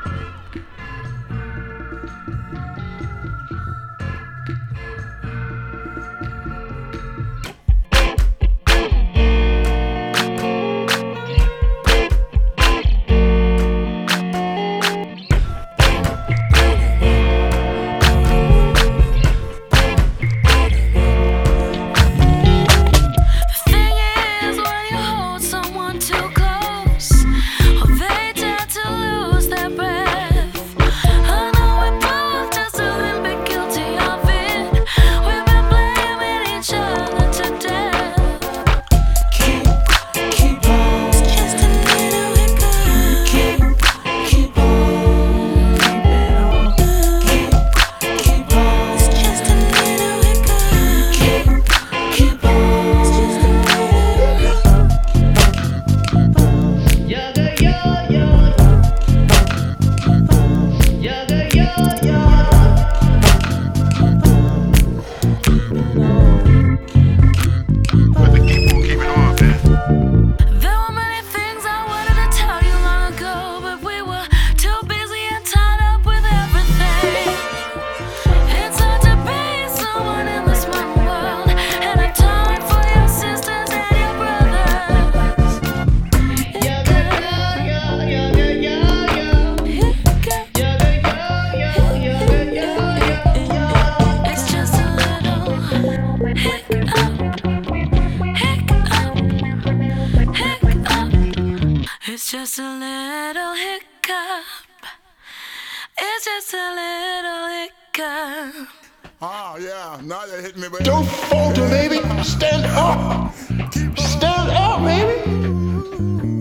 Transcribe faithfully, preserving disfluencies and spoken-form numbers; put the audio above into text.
It's just a little hiccup. It's just a little hiccup. Ah, yeah, now you hit me, baby. Don't falter, baby. Stand up. Stand up, baby.